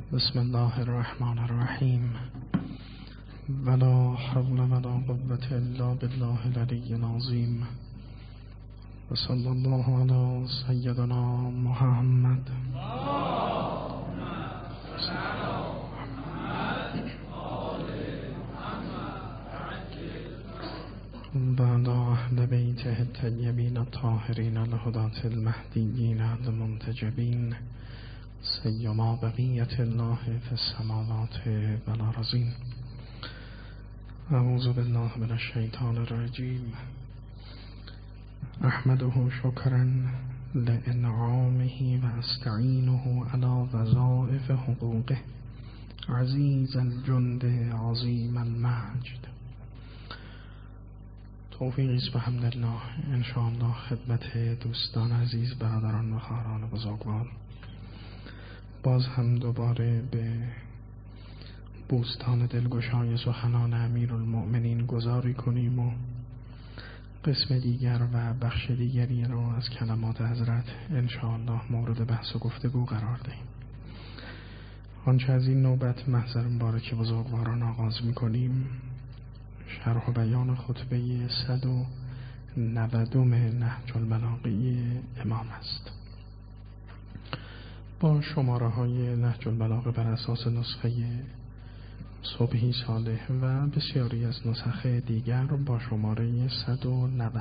بسم الله الرحمن الرحیم ولا حول ولا قوة الا بالله العلی العظیم و صلی الله علی سیدنا محمد بعد اهل بیته الطیبین الطاهرین الهداة المهدیین المنتجبین سیما بقیت الله فی السماوات والارضین. اعوذ بالله من الشیطان الرجیم. احمده شکرا لانعامه و استعینه علی وظائف حقوقه عزیز الجند عظیم المجد. توفیقی است به حمدالله انشاءالله خدمت دوستان عزیز، برادران و خواهران بزرگوار. باز هم دوباره به بوستان دلگشای سخنان امیرالمؤمنین گذاری کنیم و قسم دیگر و بخش دیگری را از کلمات حضرت انشاءالله مورد بحث و گفتگو قرار دهیم. آنچه از این نوبت محضر مبارک بزرگواران آغاز می‌کنیم شرح و بیان خطبه 190 نهج البلاغه امام است. با شماره های نهج البلاغه بر اساس نسخه صبحی صالح و بسیاری از نسخه دیگر با شماره 190.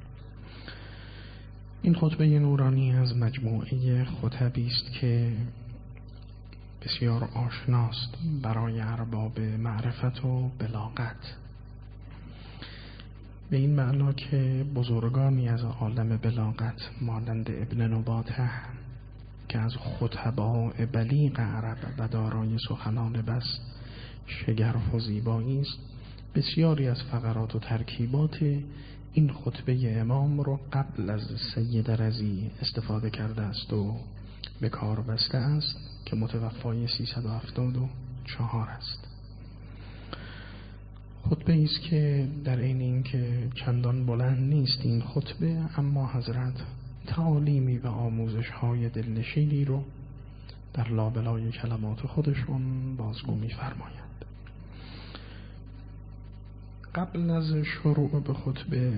این خطبه نورانی از مجموعه خطبی است که بسیار آشناست برای ارباب معرفت و بلاغت، به این معنا که بزرگانی از عالم بلاغت مانند ابن نباته که از خطباء بلیغ عرب و دارای سخنان بس شگرف و زیبایی است، بسیاری از فقرات و ترکیبات این خطبه امام رو قبل از سید رضی استفاده کرده است و به کار بسته است که متوفای 374 است. خطبه است که در عین اینکه چندان بلند نیست این خطبه، اما حضرت تعالیمی و آموزش‌های دلنشینی رو در لابلای کلمات خودشون بازگو می‌فرمایند. قبل از شروع به خطبه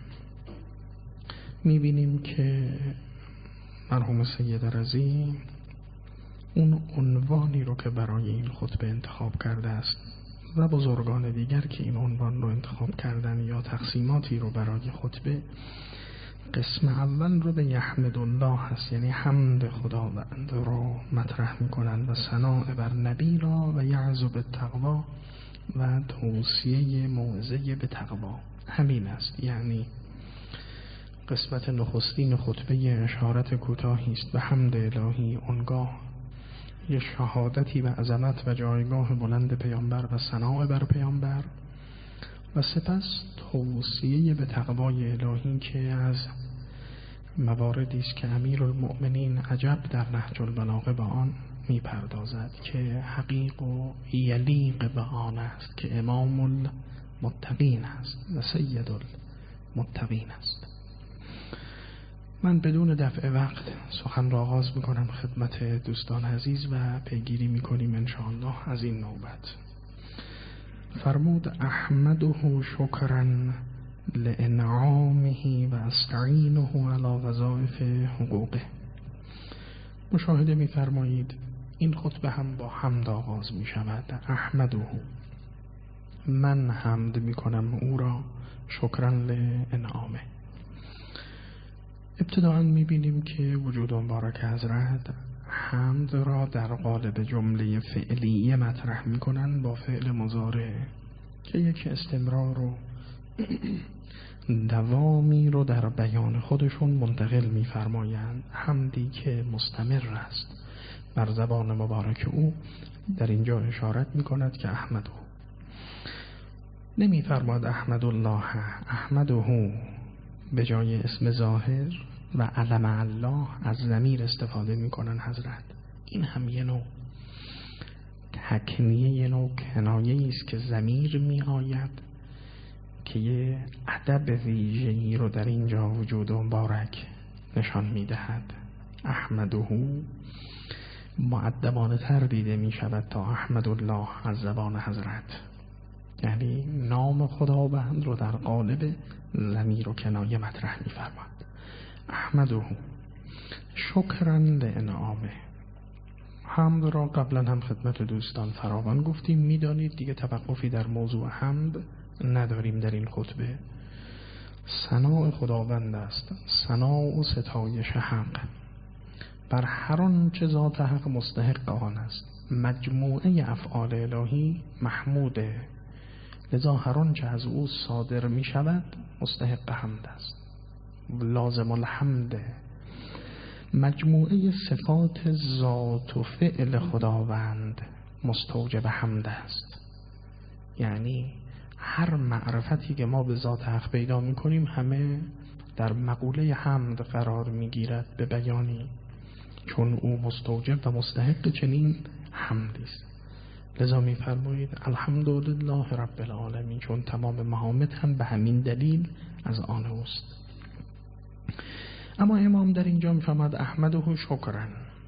می‌بینیم که مرحوم سید رضی اون عنوانی رو که برای این خطبه انتخاب کرده است و بزرگان دیگر که این عنوان رو انتخاب کردن یا تقسیماتی رو برای خطبه، قسم اول رو به یحمد الله هست، یعنی حمد خداوند رو مطرح میکنن و ثناء بر نبی را و یعظ بالتقوا و توصیه موعظه به تقوا. همین است، یعنی قسمت نخستین خطبه اشارت کوتاهی است به حمد الهی، اونگاه یه شهادتی به عظمت و جایگاه بلند پیامبر و ثناء بر پیامبر و سپس توصیه به تقوای الهی که از مواردی است که امیرالمؤمنین عجب در نهج البلاغه به آن میپردازد که حقیق و یلیق به آن است که امام المتقین است و سید المتقین است. من بدون دفع وقت سخن را آغاز میکنم خدمت دوستان عزیز و پیگیری میکنیم انشاءالله از این نوبت. فرمود احمده شکرا لانعامه و استعینه علی وظائف حقوقه. مشاهده میفرمایید این خطبه هم با حمد آغاز میشود. احمده، من حمد میکنم او را، شکرا لانعامه. ابتداءً میبینیم که وجود مبارک حضرت حمد را در قالب جمله فعلیه مطرح میکنن با فعل مضارع که یک استمرار و دوامی رو در بیان خودشون منتقل میفرمایند. حمدی که مستمر است بر زبان مبارک او در اینجا اشارت میکند که احمده، نمیفرماد احمد الله، احمده به جای اسم ظاهر و علم الله از ضمیر استفاده میکنن حضرت. این هم یه نوع تکنیه، یه نوع کنایه است که ضمیر می آید که یه ادب ویژه‌ای رو در اینجا وجود مبارک نشان میدهد. احمده مؤدبانه تر دیده می شود تا احمد الله از زبان حضرت. یعنی نام خداوند رو در قالب ضمیر و کنایه مطرح می فرماد. احمده شکرا لانعامه. حمد را قبلا هم خدمت دوستان فراوان گفتیم، میدانید دیگه توقفی در موضوع حمد نداریم در این خطبه. ثناء خداوند است، ثناء و ستایش حق بر هر آنچه ذات حق مستحق آن است. مجموعه افعال الهی محموده، لذا هر آنچه از او صادر می شود مستحق حمد است، لازم الحمد. مجموعه صفات ذات و فعل خداوند مستوجب حمد است. یعنی هر معرفتی که ما به ذات حق پیدا می کنیم همه در مقوله حمد قرار می گیرد به بیانی، چون او مستوجب و مستحق چنین حمدی است. لذا می فرمایید الحمدلله رب العالمین، چون تمام محامد هم به همین دلیل از آن اوست. اما امام در اینجا می فرماید احمده شکرا.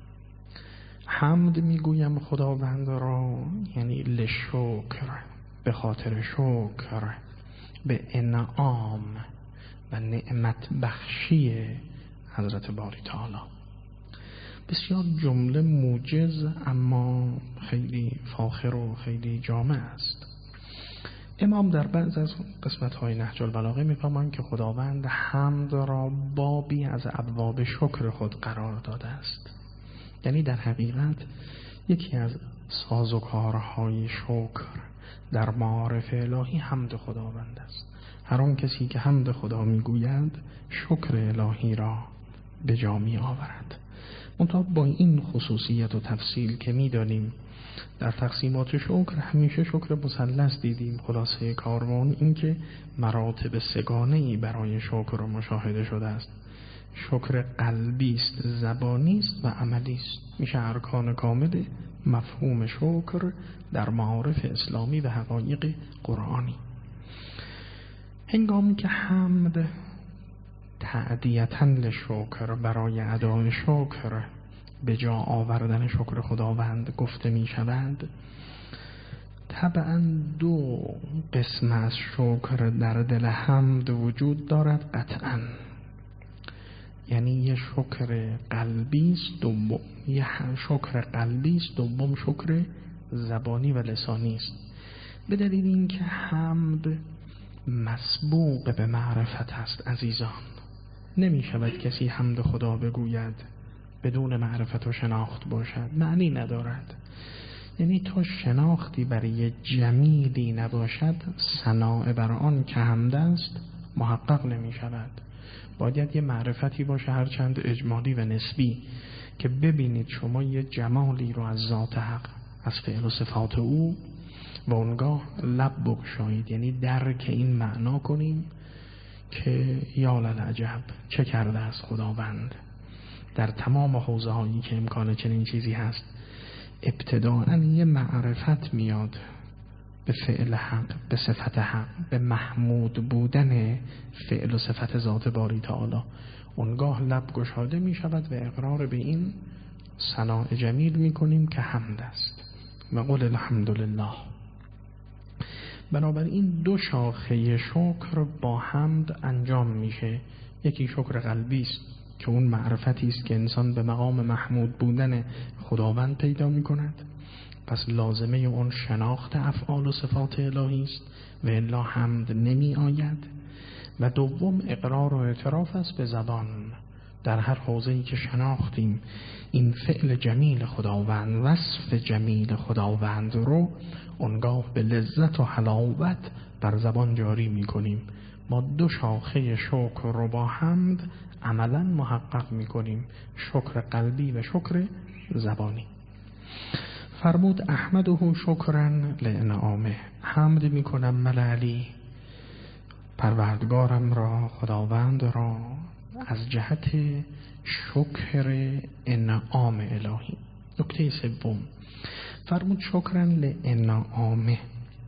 حمد می گویم خداوند را، یعنی لشکر، به خاطر شکر به انعام و نعمت بخشی حضرت باری تعالی. بسیار جمله موجز اما خیلی فاخر و خیلی جامع است. امام در بعض از قسمت‌های نهج البلاغه می‌فرمایند که خداوند حمد را بابی از ابواب شکر خود قرار داده است. یعنی در حقیقت یکی از سازوکارهای شکر در معارف الهی حمد خداوند است. هر آن کسی که حمد خدا میگوید شکر الهی را به جا می آورد. منتها با این خصوصیت و تفصیل که میدانیم در تقسیمات شکر همیشه شکر مثلث دیدیم. خلاصه کاروان این که مراتب سگانه‌ای برای شکر مشاهده شده است. شکر قلبی است، زبانی است و عملی است. میشه ارکان کامل مفهوم شکر در معارف اسلامی و حقایق قرآنی. هنگامی که حمد تعدیتاً لشکر، برای ادای شکر، به جا آوردن شکر خداوند گفته می شود، طبعاً دو قسم از شکر در دل حمد وجود دارد قطعاً. یعنی یه شکر قلبی است، دوم شکر زبانی و لسانی است. به دلیل اینکه حمد مسبوق به معرفت است عزیزان. نمی شود کسی حمد خدا بگوید بدون معرفت و شناخت باشد، معنی ندارد. یعنی تا شناختی برای جمیلی نباشد ثناء بر آن که حمد است محقق نمی شود. باید یه معرفتی باشه هرچند اجمالی و نسبی که ببینید شما یه جمالی رو از ذات حق، از فعل و صفات او، و اونگاه لب بگشایید، یعنی درک این معنا کنیم که یا للعجب چه کرده از خداوند در تمام حوزه هایی که امکان چنین چیزی هست. ابتداءً یه معرفت میاد به فعل حق، به صفت حق، به محمود بودن فعل و صفت ذات باری تعالی. اونگاه لب گشاده می شود و اقرار به این ثناء جمیل می کنیم که حمد است و قل الحمدلله. بنابراین دو شاخه شکر با حمد انجام میشه. یکی شکر قلبی است که اون معرفتی است که انسان به مقام محمود بودن خداوند پیدا می کند، پس لازمه اون شناخت افعال و صفات الهی است و الا حمد نمی آید. و دوم اقرار و اعتراف است به زبان. در هر حوزه‌ای که شناختیم این فعل جمیل خداوند، وصف جمیل خداوند رو اونگاه به لذت و حلاوت بر زبان جاری می کنیم. ما دو شاخه شکر رو با حمد عملا محقق می کنیم، شکر قلبی و شکر زبانی. فرمود احمده شکرا لانعامه. حمد می کنم ملعلی پروردگارم را، خداوند را، از جهت شکر انعام الهی. نکته سوم فرمود شکرا لانعامه.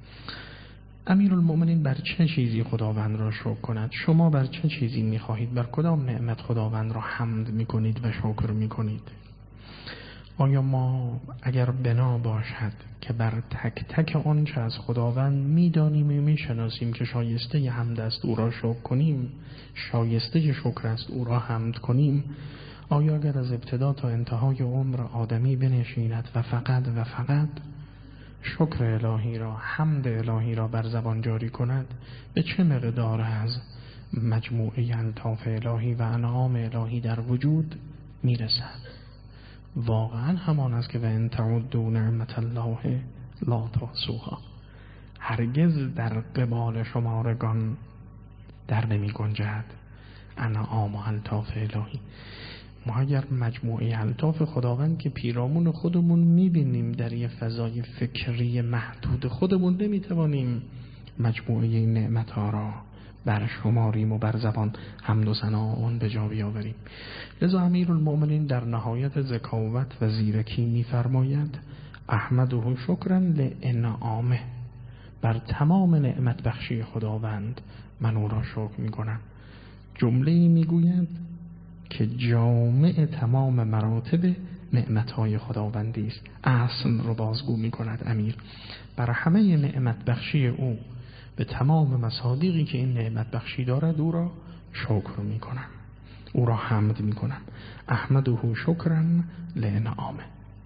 امیرالمؤمنین بر چه چیزی خداوند را شکر کند؟ شما بر چه چیزی می‌خواهید؟ بر کدام نعمت خداوند را حمد می‌کنید و شکر می‌کنید؟ آیا ما اگر بنا باشد که بر تک تک آنچه از خداوند میدانیم و میشناسیم که شایسته حمد است او را شکر کنیم، شایسته شکر است او را حمد کنیم، آیا اگر از ابتدا تا انتهای عمر آدمی بنشیند و فقط شکر الهی را، حمد الهی را بر زبان جاری کند، به چه مقدار از مجموعه الطاف الهی و انعام الهی در وجود میرسد؟ واقعا همان است که و ان تعدوا نعمت الله لا تحصوها. هرگز در قبال شمارگان در نمی گنجد انعام و الطاف الهی. ما اگر مجموعه الطاف خداوند که پیرامون خودمون میبینیم در یه فضای فکری محدود خودمون، نمیتوانیم مجموعه این نعمتها را بر شماریم و بر زبان حمد و ثنا آن به جا بیاوریم. لذا امیرالمؤمنین در نهایت ذکاوت و زیرکی می‌فرماید احمده شکرا لانعامه، بر تمام نعمت بخشی خداوند من او را شکر می‌کنم. جمله‌ای می‌گوید که جامع تمام مراتب نعمت‌های خداوندی است. اصل رو بازگو می‌کند امیر، بر همه نعمت بخشی او به تمام مصادیقی که این نعمت بخشی دارد او را شکر میکنم، او را حمد میکنم. احمده شکرا لانعامه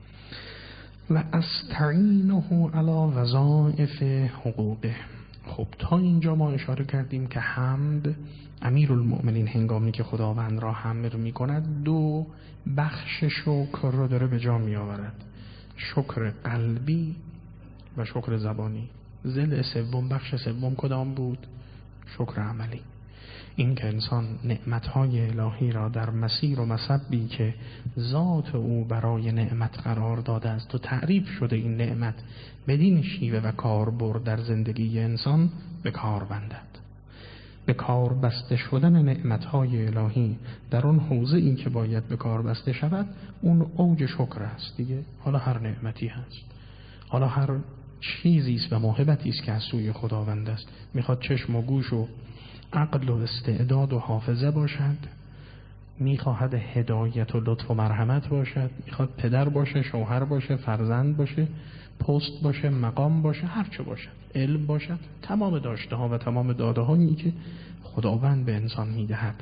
و استعینه علی وظایف حقوقه. خب تا اینجا ما اشاره کردیم که حمد، امیرالمؤمنین هنگامی که خداوند را حمد میکند دو بخش شکر را داره به جا میآورد، شکر قلبی و شکر زبانی. ضلع سوم، بخش سوم کدام بود؟ شکر عملی. این که انسان نعمتهای الهی را در مسیر و مسبی که ذات او برای نعمت قرار داده است و تعریف شده این نعمت بدین شیوه و کاربرد در زندگی انسان به کار بندد. به کار بسته شدن نعمتهای الهی در اون حوزه‌ای که باید به کار بسته شود، اون اوج شکر است دیگه. حالا هر نعمتی هست، حالا هر چیزی است و موهبتی است که از سوی خداوند است، میخواد چشم و گوش و عقل و استعداد و حافظه باشد، میخواهد هدایت و لطف و مرحمت باشد، میخواد پدر باشه، شوهر باشه، فرزند باشه، پست باشه، مقام باشه، هرچه باشد، علم باشد، تمام داشته ها و تمام داده هایی که خداوند به انسان میدهد.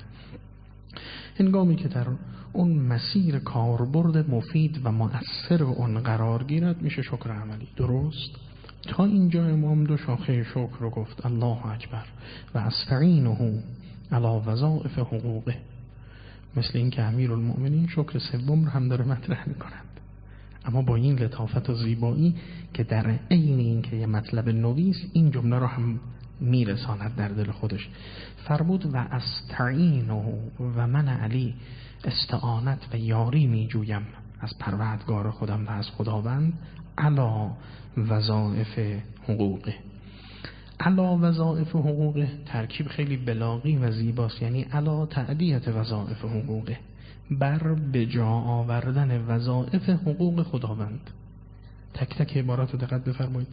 هنگامی که در اون مسیر کاربرد مفید و مؤثر اون قرار گیرد میشه شکر عملی. درست؟ تا اینجا امام دو شاخه شکر رو گفت، الله اکبر و استعینه علی وظایف حقوقه. مثل این که امیرالمؤمنین شکر سوم رو هم داره مطرح میکنند، اما با این لطافت و زیبایی که در عین این که یه مطلب نویس این جمله رو هم میرساند در دل خودش. فرمود و استعینه و من علی استعانت و یاری میجویم از پروردگار خودم و از خداوند علی وظایف حقوقه. علی وظایف حقوقه ترکیب خیلی بلاغی و زیباست، یعنی علی تأدیت وظایف حقوقه، بر به جا آوردن وظایف حقوق خداوند. تک تک عبارات رو دقت بفرمایید.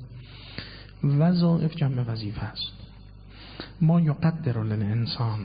وظایف جمع وظیفه است. ما یقدر للانسان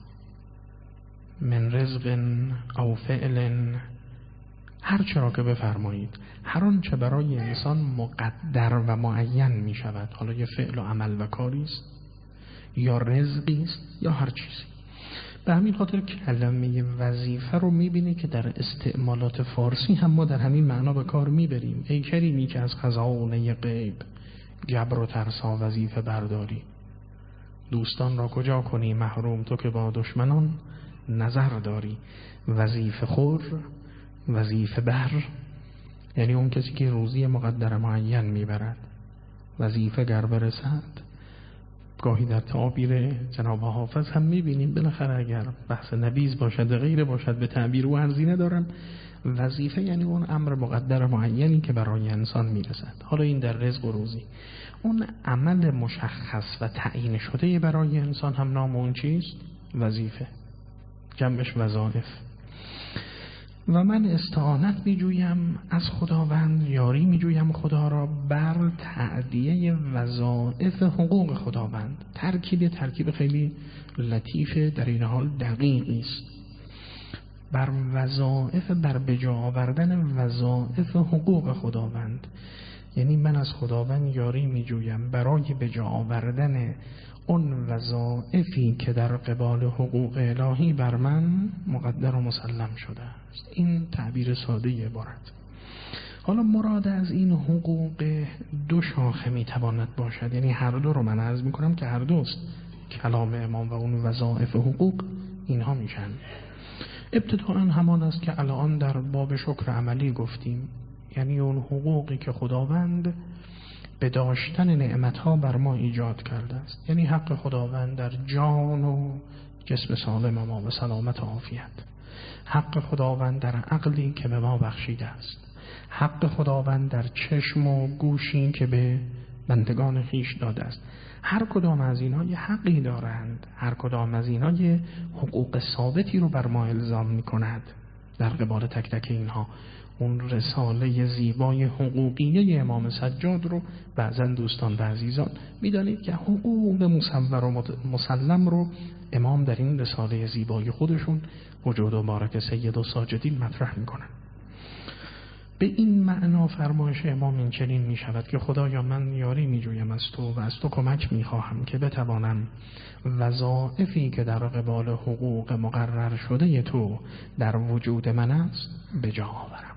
من رزق او فعل، هر چرا که بفرمایید، هر آنچه برای انسان مقدر و معین می شود، حالا یه فعل و عمل و کاری است یا رزقی است یا هر چیزی. به همین خاطر کلمه وظیفه رو میبینی که در استعمالات فارسی هم ما در همین معنا به کار میبریم. ای کریمی که از خزانه غیب جبر و ترسا وظیفه برداری، دوستان را کجا کنی محروم تو که با دشمنان نظر داری. وظیفه خور، وظیفه بر، یعنی اون کسی که روزی مقدر معین میبرد. وظیفه گر برسد، گاهی در تعابیر جناب حافظ هم میبینیم بالاخره اگر بحث نبیذ باشد غیر باشد، به تعبیر او ارزی ندارم. وظیفه یعنی اون امر مقدر معینی که برای انسان میرسد. حالا این در رزق و روزی. اون عمل مشخص و تعیین شده برای انسان هم نام اون چیست؟ وظیفه، جمعش وظایف. و من استعانت میجویم از خداوند، یاری میجویم خدا را بر تأدیه وظایف حقوق خداوند. ترکیب خیلی لطیفه، در این حال دقیقی است. بر وظایف، بر بجا آوردن وظایف حقوق خداوند. یعنی من از خداوند یاری می جویم برای بجا آوردن اون وظایفی که در قبال حقوق الهی بر من مقدر و مسلم شده است. این تعبیر ساده عبارت. حالا مراد از این حقوق دو شاخه می تواند باشد، یعنی هر دو رو من عرض می کنم که هر دوست، کلام امام و اون وظایف حقوق اینها میشن. ابتداءً همان است که الان در باب شکر عملی گفتیم، یعنی اون حقوقی که خداوند به داشتن نعمتها بر ما ایجاد کرده است، یعنی حق خداوند در جان و جسم سالم ما و سلامت و عافیت، حق خداوند در عقلی که به ما بخشیده است، حق خداوند در چشم و گوشی که به بندگان خیش داده است. هر کدام از اینها یه حقی دارند، هر کدام از اینها یه حقوق ثابتی رو بر ما الزام می کند. در قبال تک تک اینها اون رساله زیبای حقوقیه امام سجاد رو بعضا دوستان و عزیزان میدانید که حقوق مصور و مسلم رو امام در این رساله زیبای خودشون وجود و بارک سید و ساجدین مطرح میکنن. به این معنا فرمایش امام این چنین می شود که خدایا من یاری می جویم از تو و از تو کمک می خواهم که بتوانم وظایفی که در قبال حقوق مقرر شده تو در وجود من است به جا آورم.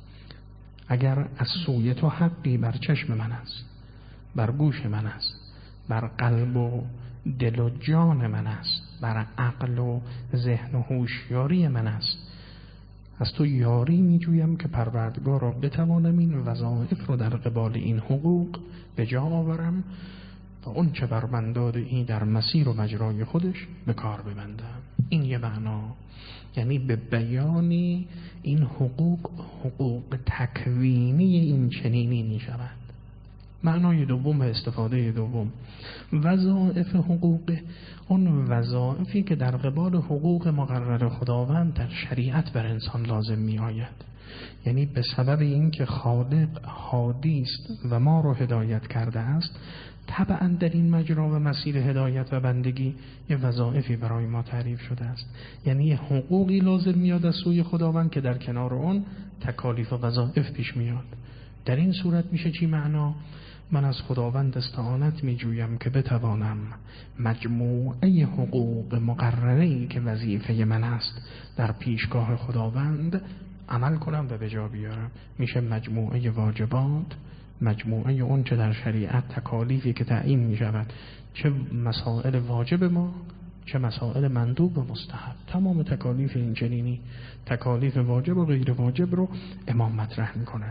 اگر از سوی تو حقی بر چشم من است، بر گوش من است، بر قلب و دل و جان من است، بر عقل و ذهن و هوشیاری من است، از تو یاری می جویم که پروردگار را بتوانم این وظایف رو در قبال این حقوق به جا آورم و اون چه بر من داده این در مسیر و مجرای خودش به کار ببندم. این یه معنا، یعنی به بیانی این حقوق تکوینی این چنینی می شود. معنای دوم و استفاده دوم، وظایف حقوق، اون وظایفی که در قبال حقوق مقرر خداوند در شریعت بر انسان لازم می آید. یعنی به سبب این که خالق هادی است و ما رو هدایت کرده است، طبعا در این مجرا و مسیر هدایت و بندگی یه وظایفی برای ما تعریف شده است. یعنی یه حقوقی لازم میاد از سوی خداوند که در کنار اون تکالیف و وظایف پیش میاد. در این صورت میشه چی معنا؟ من از خداوند استعانت می جویم که بتوانم مجموعه حقوق مقرره‌ای که وظیفه من است در پیشگاه خداوند عمل کنم و به جا بیارم. میشه مجموعه واجبات، مجموعه اون چه در شریعت تکالیفی که تعیین می شود، چه مسائل واجب ما چه مسائل مندوب و مستحب. تمام تکالیف این چنینی، تکالیف واجب و غیر واجب رو امام مطرح می کنن.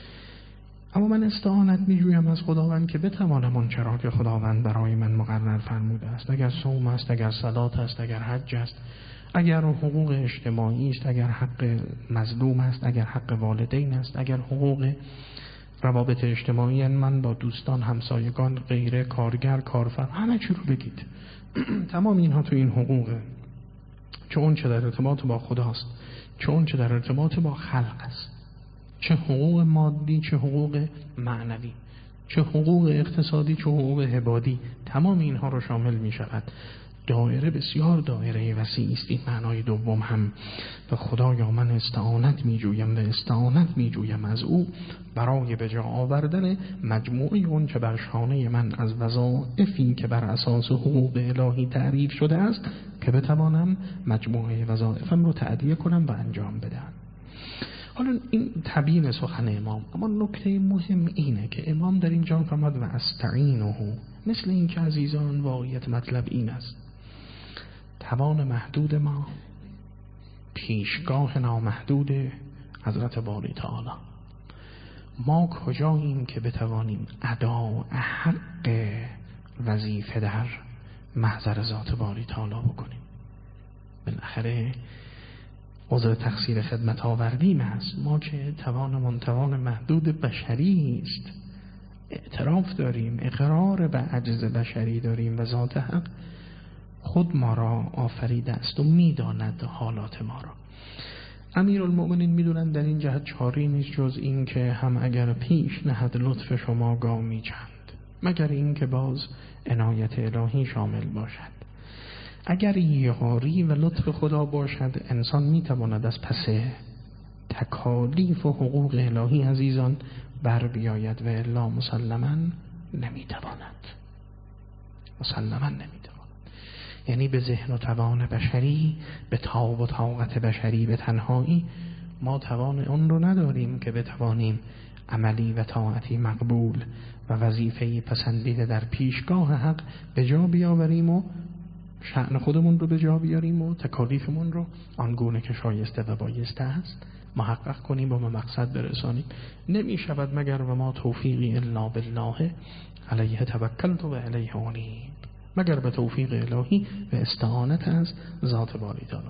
اما من استعانت می جویم از خداوند که بتوانم اون چرا که خداوند برای من مقرر فرموده است، اگر صوم است، اگر صلات است، اگر حج است، اگر حقوق اجتماعی است، اگر حق مظلوم است، اگر حق والدین است، اگر حقوق روابط اجتماعی من با دوستان، همسایگان، غیره، کارگر، کارفر، همه چی رو بگید. تمام اینها تو این حقوقه، چه اون چه در ارتباط با خداست، چه اون چه در ارتباط با خلق است، چه حقوق مادی، چه حقوق معنوی، چه حقوق اقتصادی، چه حقوق عبادی، تمام اینها رو شامل می شود. دایره بسیار دایره وسیعی است. این معنای دوم هم به خدایا من استعانت می جویم و استعانت می جویم از او برای به جا آوردن مجموعه اون که بر شانه من از وظایفی که بر اساس حقوق الهی تعریف شده است که بتوانم مجموعه وظایفم رو تأدیه کنم و انجام بدم. حالا این تبیین سخن امام، اما نکته مهم اینه که امام در اینجا فرمود و استعینه، مثل این که عزیزان واقعیت مطلب این است، توان محدود ما پیشگاه نامحدود حضرت باری تعالی. ما کجاییم که بتوانیم ادا حق وظیفه در محضر ذات باری تعالی بکنیم؟ بالاخره عذر تقصیر خدمت آوردیم است. ما که توان محدود بشری است، اعتراف داریم، اقرار به عجز بشری داریم و ذات حق خود ما را آفریده است و میداند حالات ما را. امیرالمؤمنین میدونن در این جهت چاری نیست جز این که هم اگر پیش نهد لطف شما گامی چند، مگر این که باز عنایت الهی شامل باشد. اگر یاری و لطف خدا باشد انسان میتواند از پس تکالیف و حقوق الهی عزیزان بر بیاید و الا مسلما نمیتواند. مسلما نمیتواند. یعنی به ذهن و توان بشری، به تاب و طاقت بشری به تنهایی ما توان اون رو نداریم که بتوانیم عملی و طاعتی مقبول و وظیفه‌ای پسندیده در پیشگاه حق به جا بیاوریم و شأن خودمون رو به جا بیاریم و تکالیفمون رو آنگونه که شایسته و بایسته است محقق کنیم و به مقصد برسانیم. نمی شود مگر و ما توفیقی الا بالله علیه توکلت و علیه انیب، مگر به توفیق الهی و استعانت از ذات باری تعالی.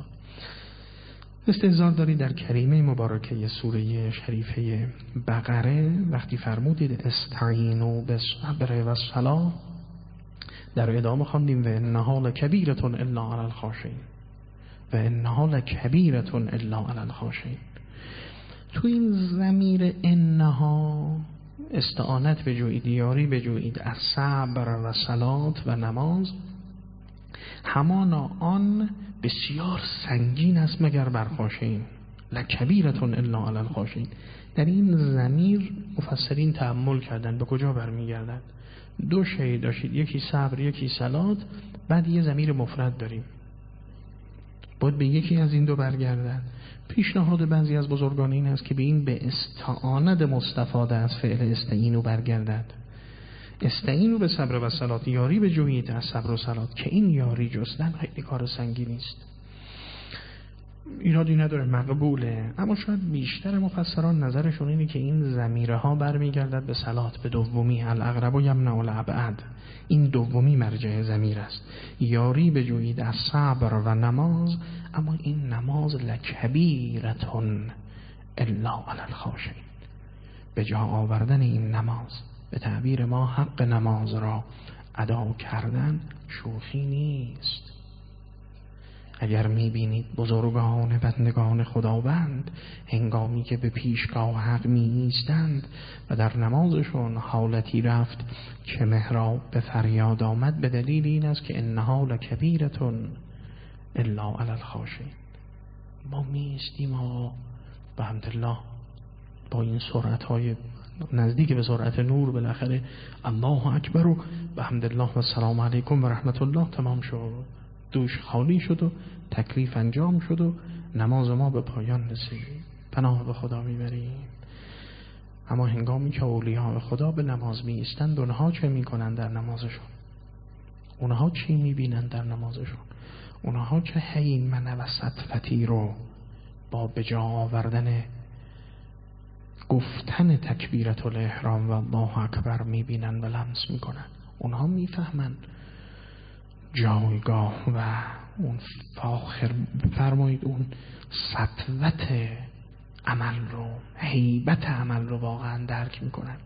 استحضار دارید در کریمه مبارکه سوره شریفه بقره وقتی فرمودید استعینوا بالصبر والصلاة، در ادامه خواندیم و انها لکبیرة الا علی الخاشعین و انها لکبیرة الا علی الخاشعین. تو این ضمیر انها استعانت بجویید، یاری بجویید از صبر و صلات و نماز، همانا آن بسیار سنگین است مگر بر خاشعین. لکبیرة الا علی الخاشعین. در این ضمیر مفسرین تأمل کردن به کجا برمیگردد. دو شی داشتید، یکی صبر یکی صلات، بعد یه ضمیر مفرد داریم، باید به یکی از این دو برگردد. پیشنهاد بعضی از بزرگان این است که به این به استعانت مستفاده از فعل استعینو برگردد. استعینو به صبر و صلات، یاری به جویید از صبر و صلات، که این یاری جستن خیلی کار سنگینی است. ایرادی نداره، مقبوله، اما شاید بیشتر مفسران نظرشون اینه که این ضمیره ها برمیگردد به صلات، به دومی، الاقرب یمنع الابعد. این دومی مرجع ضمیر است. یاری بجویید از صبر و نماز، اما این نماز لکبیرة الا علی الخاشعین. به جا آوردن این نماز، به تعبیر ما حق نماز را ادا کردن شوخی نیست. اگر میبینید بزرگان بندگان خداوند هنگامی که به پیشگاه حق میایستند و در نمازشون حالتی رفت که محراب به فریاد آمد، به دلیل این است که انها لکبیرة الا علی الخاشعین. ما میایستیم و بحمدالله با این سرعت‌های نزدیک به سرعت نور بالاخره الله اکبر و بحمدالله و السلام علیکم و رحمت الله تمام شد، دوش خالی شد و تکلیف انجام شد و نماز ما به پایان رسید. پناه به خدا میبریم. اما هنگامی که اولیاء خدا به نماز می ایستند، اونها چه میکنند در نمازشون؟ اونها چی میبینند در نمازشون؟ اونها چه هیمنه و سطفتی رو با بجا آوردن گفتن تکبیرت الاحرام و الله اکبر میبینن و لمس میکنن؟ اونها میفهمن جایگاه و اون فاخر فرمایید اون سطوت عمل رو، هیبت عمل رو واقعا درک میکنن.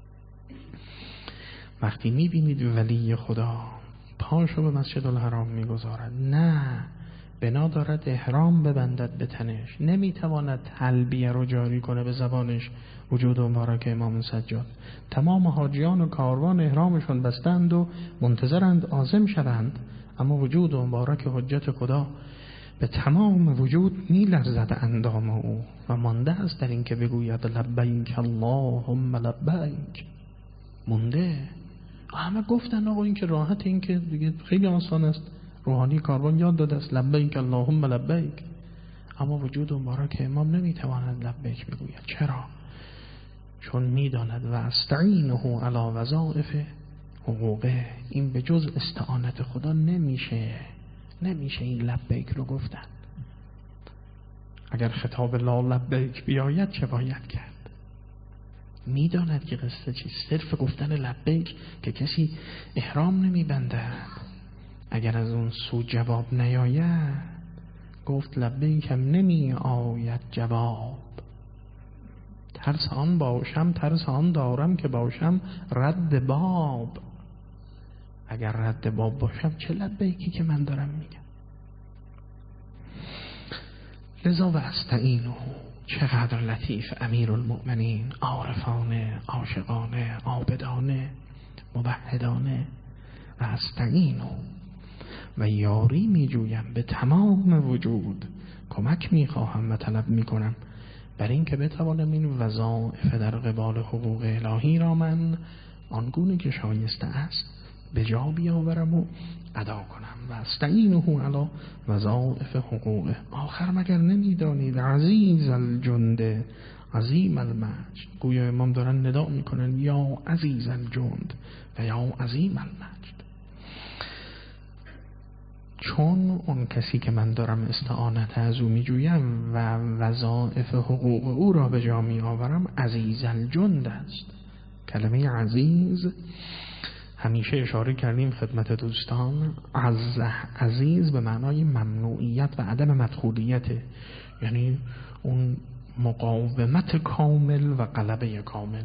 وقتی میبینید ولی خدا پاشو به مسجد الحرام میگذارد، نه بنا دارد احرام ببندد به تنش، نمیتواند تلبیه رو جاری کنه به زبانش، وجود مبارک امام سجاد. تمام حاجیان و کاروان احرامشون بستند و منتظرند عازم شوند، اما وجود مبارک حجت خدا به تمام وجود میلرزد اندام او و مانده است در این که بگوید لبیک اللهم لبیک. مونده. همه گفتن آقا این که راحت، این که دیگه خیلی آسان است، روحانی کاروان یاد داده است لبیک اللهم لبیک، اما وجود مبارک امام نمیتواند لبیک بگوید. چرا؟ چون میداند و استعینه علی وظایف حقوقه، این به جز استعانت خدا نمیشه این لبیک رو گفتن. اگر خطاب لا لبیک بیاید چه باید کرد؟ میداند که قصه چیست. صرف گفتن لبیک که کسی احرام نمیبندد، اگر از اون سو جواب نیاید، گفت لبیک هم نمی آید جواب، ترس آن باشم، ترس آن دارم که باشم رد باب. اگر رد باب باشم چه لبیکی که من دارم میگم. لذا و استعینه، چقدر لطیف امیر المؤمنین، عارفانه، عاشقانه، عابدانه، موحدانه. و استعینه و یاری می جویم به تمام وجود. کمک می خواهم و طلب می کنم بر این که بتوانم این وظایف در قبال حقوق الهی را من آنگونه که شایسته است به جا بیاورم و ادا کنم. و استعینه علی وظایف حقوقه. آخر مگر نمیدانید عزیز الجند عظیم المجد. گویا امام دارن ندا میکنن یا عزیز الجند و یا عظیم المجد. چون اون کسی که من دارم استعانت از او میجویم و وظایف حقوق او را به جا می آورم عزیز الجند است. کلمه عزیز همیشه اشاره کردیم خدمت دوستان، عزیز به معنای ممنوعیت و عدم مدخولیت، یعنی اون مقاومت کامل و غلبه کامل.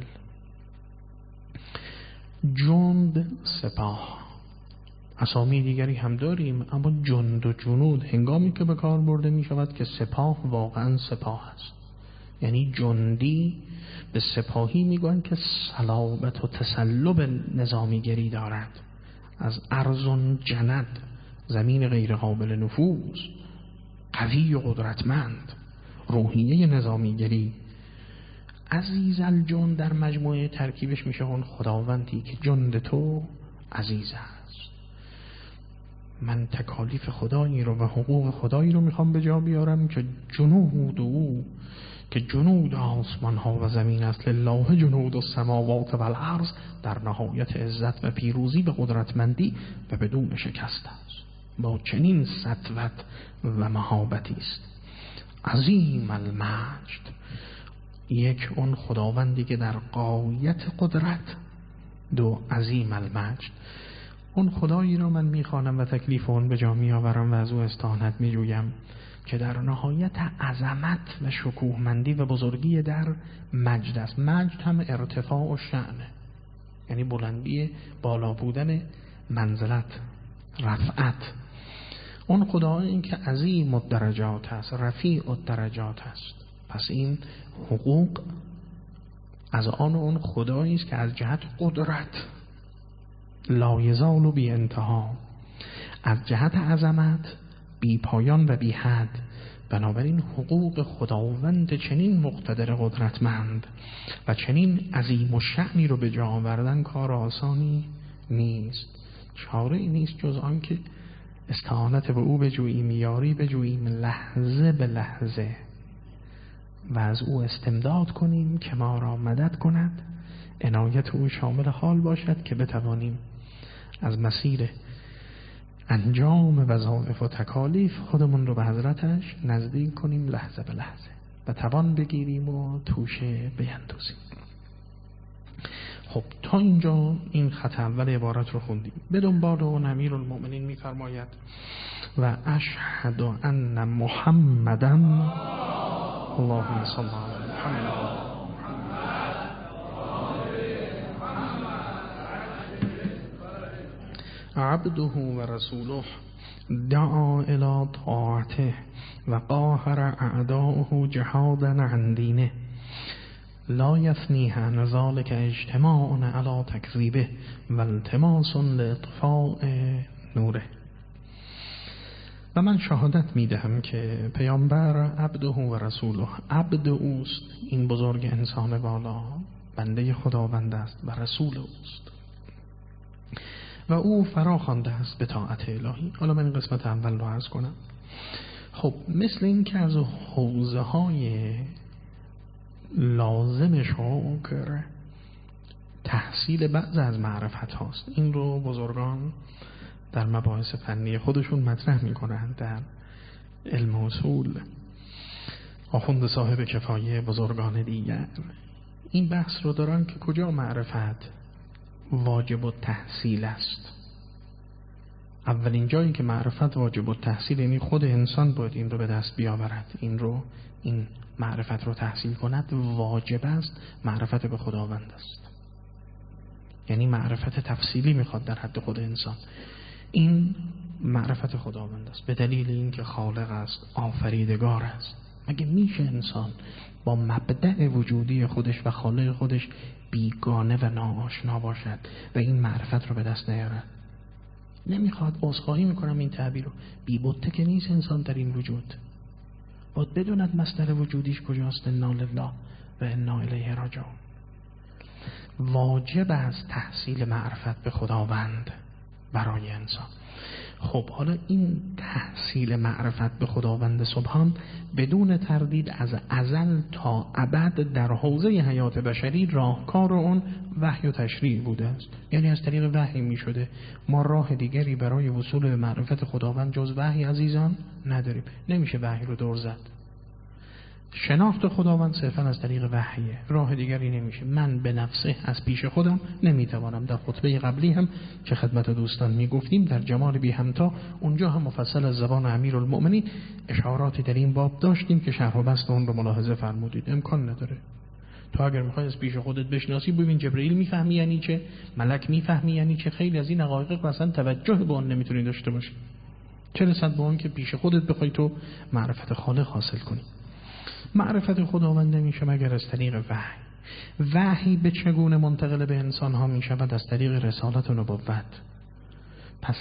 جند سپاه، اسامی دیگری هم داریم، اما جند و جنود هنگامی که به کار برده می شود که سپاه واقعا سپاه است. یعنی جندی به سپاهی میگوین که صلابت و تسلب نظامیگری دارد، از ارزون جند، زمین غیر قابل نفوذ، قوی و قدرتمند، روحیه نظامیگری. عزیز الجند در مجموعه ترکیبش میشه اون خداوندی که جند تو عزیز است. من تکالیف خدایی رو و حقوق خدایی رو میخوام به جا بیارم که جنود او، که جنود آسمان ها و زمین است، لله جنود السماوات و الارض، در نهایت عزت و پیروزی به قدرتمندی و بدون شکست است. با چنین سطوت و مهابتی است. عظیم المجد، یک اون خداوندی که در غایت قدرت، دو عظیم المجد، اون خدایی را من میخوانم و تکلیف اون به جا میآورم و از او استعانت میجویم که در نهایت عظمت و شکوهمندی و بزرگی در مجد است. مجد هم ارتفاع و شأنه، یعنی بلندی، بالا بودن منزلت، رفعت. اون خدایی این که عظیم الدرجات است، رفیع الدرجات است. پس این حقوق از آن اون خدایی است که از جهت قدرت لا یزال و بی انتها، از جهت عظمت بی پایان و بی حد. بنابراین حقوق خداوند چنین مقتدر قدرتمند و چنین عظیم و شأنی رو به جا آوردن کار آسانی نیست. چاره ای نیست جز آن که استعانت به او بجوییم، یاری بجوییم لحظه به لحظه و از او استمداد کنیم که ما را مدد کند. عنایت او شامل حال باشد که بتوانیم از مسیر انجام وظایف و تکالیف خودمون رو به حضرتش نزدیک کنیم لحظه به لحظه و توان بگیریم و توشه بیندازیم. خب تا اینجا این خط اول عبارت رو خوندیم. به دنبال اون امیرالمؤمنین می‌فرماید و اشهد ان محمدًا اللهم صل علی محمد عبده و رسوله دعا الی طاعته و قاهر اعداؤه جهادا عن دینه لا یثنیه عن ذلک اجتماع علی تکذیبه و التماس لاطفاء نوره. و من شهادت میدهم که پیامبر عبده و رسوله، عبد اوست، این بزرگ انسان بالا، بنده خداوند است و رسول اوست و او فرا خوانده است به طاعت الهی. حالا من این قسمت اول رو عرض کنم. خب مثل این که از حوزه های لازم شکر تحصیل بعض از معرفت هاست، این رو بزرگان در مباحث فنی خودشون مطرح می کنند. در علم اصول آخوند صاحب کفایه، بزرگان دیگر این بحث رو دارن که کجا معرفت واجب التحصیل است. اولین جایی که معرفت واجب التحصیل، یعنی خود انسان باید این رو به دست بیاورد، این معرفت رو تحصیل کند، واجب است معرفت به خداوند است. یعنی معرفت تفصیلی میخواد در حد خود انسان. این معرفت خداوند است به دلیل اینکه خالق است، آفریدگار است. مگه میشه انسان با مبدأ وجودی خودش و خالق خودش بیگانه و ناآشنا باشد و این معرفت رو به دست نیارد؟ نمیخواد. عذرخواهی میکنم این تعبیر رو، بی بته که نیست انسان در این وجود، باید بدوند مصدر وجودیش کجاست. انا لله و انا الیه راجعون. واجب است تحصیل معرفت به خداوند برای انسان. خب حالا این تحصیل معرفت به خداوند سبحان بدون تردید از ازل تا ابد در حوزه حیات بشری راهکار اون وحی و تشریع بوده است. یعنی از طریق وحی می شده. ما راه دیگری برای وصول به معرفت خداوند جز وحی عزیزان نداریم. نمیشه وحی رو دور زد. شناخت خداوند صرفا از طریق وحیه، راه دیگری نمیشه. من به نفسه از پیش خودم نمیتوانم. در خطبه قبلی هم که خدمت دوستان میگفتیم در جمال بی همتا، اونجا هم مفصل از زبان امیرالمؤمنین اشاراتی در این باب داشتیم که شرح و بسط اون رو ملاحظه فرمودید. امکان نداره. تو اگر میخوای از پیش خودت بشناسی، ببین جبرئیل میفهمی یعنی چه، ملک میفهمی یعنی چه. خیلی از این حقایق اصلا توجه به اون نمیتونی داشته باشی، چه رسد به اون که پیش خودت بخوای تو معرفت خالق حاصل کنی. معرفت خداوند نمیشه مگر از طریق وحی. وحی به چگونه منتقل به انسان ها می شود؟ از طریق رسالت و نبوت. پس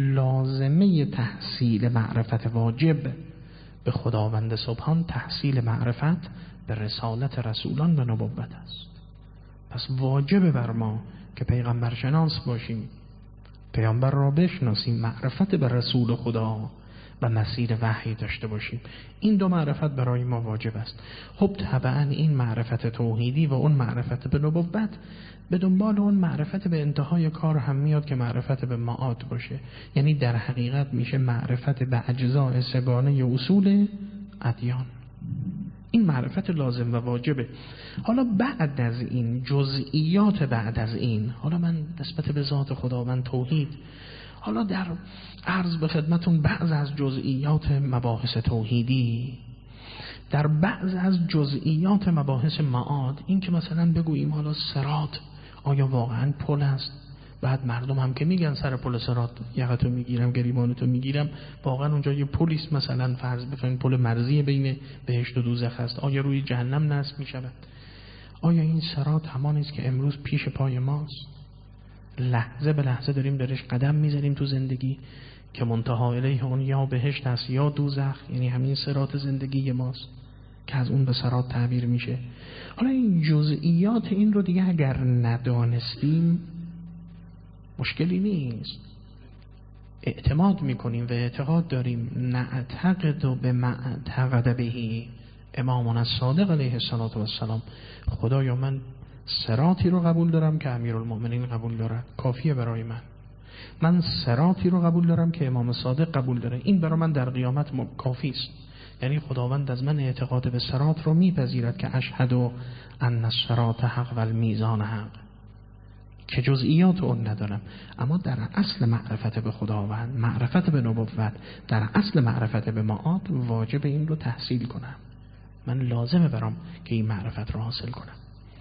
لازمه تحصیل معرفت واجب به خداوند سبحان تحصیل معرفت به رسالت رسولان و نبوت است. پس واجب بر ما که پیغمبر شناس باشیم، پیامبر را بشناسیم، معرفت به رسول خدا و مسیر وحی داشته باشیم. این دو معرفت برای ما واجب است. خب طبعا این معرفت توحیدی و اون معرفت به نبوت به دنبال اون معرفت به انتهای کار هم میاد که معرفت به معاد باشه. یعنی در حقیقت میشه معرفت به اجزاء سگانه اصول ادیان. این معرفت لازم و واجبه. حالا بعد از این جزئیات، بعد از این حالا من نسبت به ذات خداوند توحید، حالا در عرض به خدمتون بعض از جزئیات مباحث توحیدی، در بعض از جزئیات مباحث معاد، این که مثلا بگوییم حالا صراط آیا واقعا پل است؟ بعد مردم هم که میگن سر پل صراط یقتو میگیرم گریبانتو میگیرم، واقعا اونجا یه پلیس مثلا فرض بکنیم پل مرزی بین بهشت و دوزخ است، آیا روی جهنم نصب میشود؟ آیا این صراط همانی است که امروز پیش پای ماست؟ لحظه به لحظه داریم درش قدم میزنیم تو زندگی که منتها الیه اون یا بهشت است یا دوزخ، یعنی همین صراط زندگی ماست که از اون به صراط تعبیر میشه. حالا این جزئیات این رو دیگه اگر ندانستیم مشکلی نیست، اعتماد میکنیم و اعتقاد داریم. نعتقد به معتقد بهی امامنا الصادق علیه السلام. خدایا من صراطی رو قبول دارم که امیرالمؤمنین قبول دارد، کافیه برای من صراطی رو قبول دارم که امام صادق قبول داره، این برای من در قیامت کافی است. یعنی خداوند از من اعتقاد به صراط رو میپذیرد که اشهد ان الصراط حق و المیزان حق، که جزئیات اون ندارم، اما در اصل معرفت به خداوند، معرفت به نبوت، در اصل معرفت به معاد واجب این رو تحصیل کنم. من لازمه برام که این معرفت رو حاصل کنم.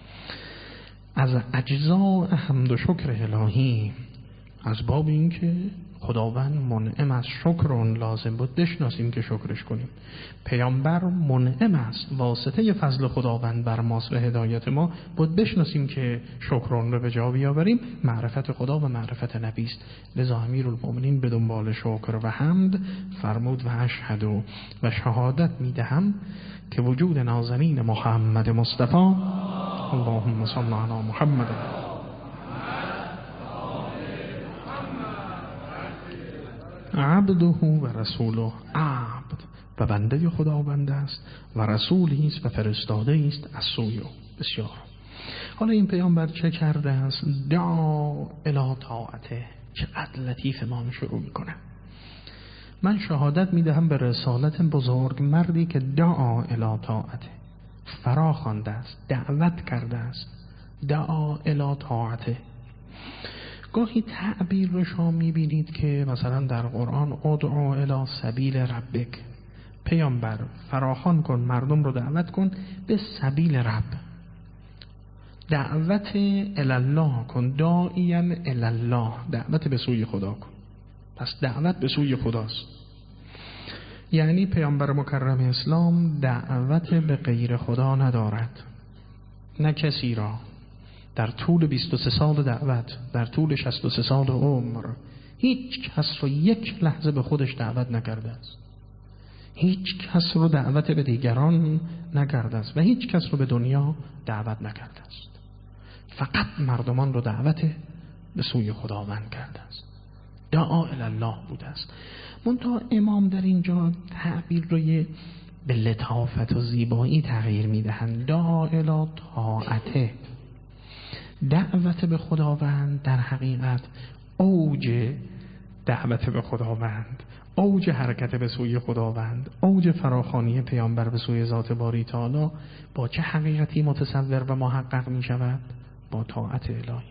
از اجزاء حمد و شکر الهی، از باب این که خداوند منعم از شکر اون لازم بود بشناسیم که شکرش کنیم. پیامبر منعم است، واسطه فضل خداوند بر ماست و هدایت ما بود بشناسیم که شکر اون رو به جا بیاوریم. معرفت خدا و معرفت نبی است. لذا امیرالمؤمنین به دنبال شکر و حمد فرمود و اشهد و شهادت میدهم که وجود نازنین محمد مصطفی، اللهم صل علی محمد، عبده و رسوله، عبد و بنده خداوند است و رسولی است و فرستاده است از سوی او. بسیار. حالا این پیامبر چه کرده است؟ دعا الی طاعته. چقدر لطیف ما شروع میکنه. من شهادت میدهم به رسالت بزرگ مردی که دعا الی طاعته، فرا خوانده است، دعوت کرده است. دعا الی طاعته. گاهی تعبیر رو شما میبینید که مثلا در قرآن ادعو الی سبیل ربک، پیامبر فراخوان کن، مردم رو دعوت کن به سبیل رب، دعوت الله کن، داعیا الی الله، دعوت به سوی خدا کن. پس دعوت به سوی خداست. یعنی پیامبر مکرم اسلام دعوت به غیر خدا ندارد، نه کسی را. در طول 23 سال دعوت، در طول 63 سال عمر، هیچ کس رو یک لحظه به خودش دعوت نکرده است، هیچ کس رو دعوت به دیگران نکرده است و هیچ کس رو به دنیا دعوت نکرده است. فقط مردمان رو دعوت به سوی خداوند کرده است. دعا الی الله بوده است. منتها امام در اینجا تعبیر رو به لطافت و زیبایی تغییر میدهند. دعا الی طاعته، دعوت به خداوند در حقیقت اوج دعوت به خداوند، اوج حرکت به سوی خداوند، اوج فراخوانی پیامبر به سوی ذات باری تعالی با چه حقیقتی متصور و محقق می شود؟ با طاعت الهی.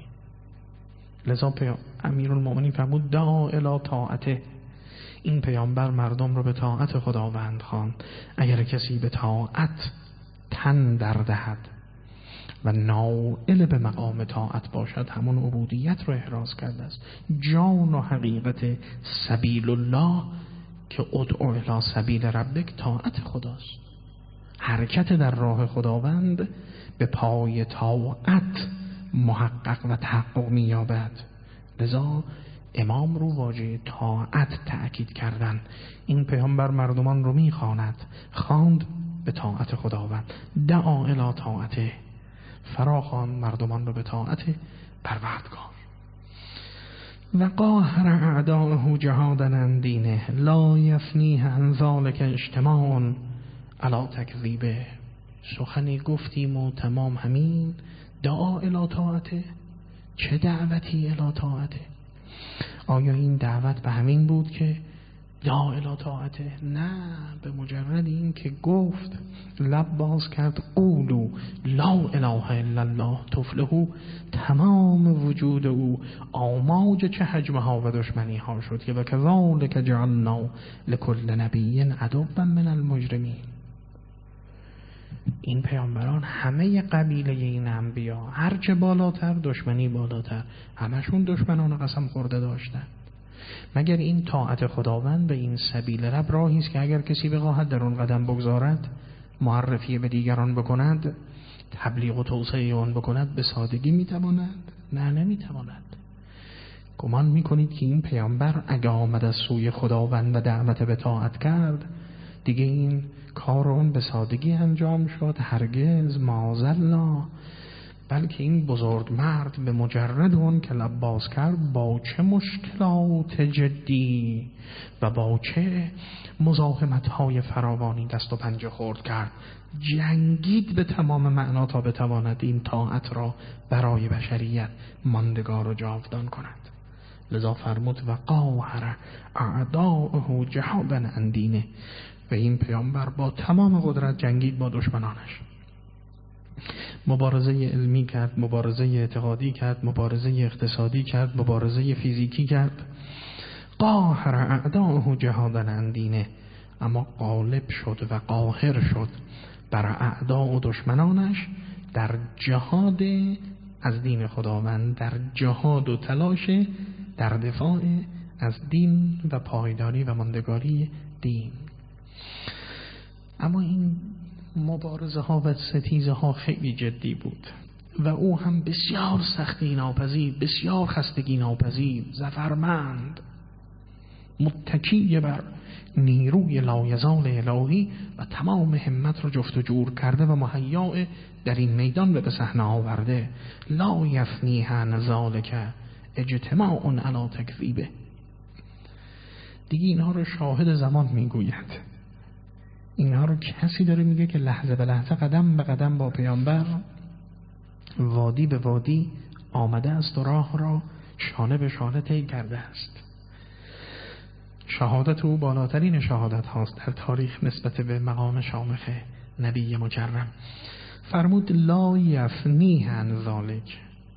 لذا امیرالمؤمنین فرمود دعا الی طاعته، این پیامبر مردم رو به طاعت خداوند خواند. اگر کسی به طاعت تن در دهد و نائل به مقام طاعت باشد، همون عبودیت رو احراز کرده است. جان و حقیقت سبیل الله که ادعو الی سبیل ربک طاعت خداست. حرکت در راه خداوند به پای طاعت محقق و تحقق می‌یابد. لذا امام رو واژه طاعت تأکید کردن. این پیامبر مردمان رو خواند به طاعت خداوند. دعا الی طاعته، فراخوان مردمان رو به طاعت پروردگار. و قاهر اعداءه جهادا عن دینه لا یفنیه عن ذلک اجتماع علی تکذیبه. سخنی گفتیم و تمام همین. دعا الی طاعته، چه دعوتی الی طاعته؟ آیا این دعوت به همین بود که دعا الی طاعته؟ نه، به مجرد این که گفت، لب باز کرد، قولو لا اله الا الله تفلحو، تمام وجود او آماج چه حجمه ها و دشمنی ها شد که و کذالک جعلنا لکل نبی عدوا من المجرمین. این پیامبران همه قبیله این انبیا هرچه بالاتر دشمنی بالاتر، همشون دشمنان قسم خورده داشتن. مگر این طاعت خداوند به این سبیل رب راهی است که اگر کسی بخواهد در اون قدم بگذارد، معرفی به دیگران بکند، تبلیغ و توصیه اون بکند، به سادگی میتواند؟ نه، نمیتواند. گمان میکنید که این پیامبر اگه آمد از سوی خداوند و دعوت به طاعت کرد، دیگه این کار اون به سادگی انجام شد؟ هرگز، معاذالله. بلکه این بزرگ مرد به مجرد اون که لب باز کرد، با چه مشکلات جدی و با چه مزاحمت‌های فراوانی دست و پنجه خورد کرد. جنگید به تمام معنا تا بتواند این طاعت را برای بشریت ماندگار و جاودان کند. لذا فرمود و قاهر اعداءه جهادا عن دینه، و این پیامبر با تمام قدرت جنگید با دشمنانش. مبارزه علمی کرد، مبارزه اعتقادی کرد، مبارزه اقتصادی کرد، مبارزه فیزیکی کرد. قاهر اعداءه جهادا عن دینه، اما غالب شد و قاهر شد بر اعدا و دشمنانش در جهاد از دین خداوند، در جهاد و تلاش در دفاع از دین و پایداری و ماندگاری دین. اما این مبارزه ها و ستیزه ها خیلی جدی بود و او هم بسیار سختی ناپذیر، بسیار خستگی ناپذیر، ظفرمند، متکی بر نیروی لایزال الهی و تمام همت رو جفت و جور کرده و مهیاء در این میدان به صحنه آورده. لا یفنیه عن ذلک اجتماع علی تکذیبه. دیگه اینها رو شاهد زمان میگوید، اینها رو کسی داره میگه که لحظه به لحظه، قدم به قدم با پیامبر وادی به وادی آمده است و راه را شانه به شانه طی کرده است. شهادت او بالاترین شهادت هاست در تاریخ نسبت به مقام شامخ نبی مکرم. فرمود لا یفنیه عن ذلک،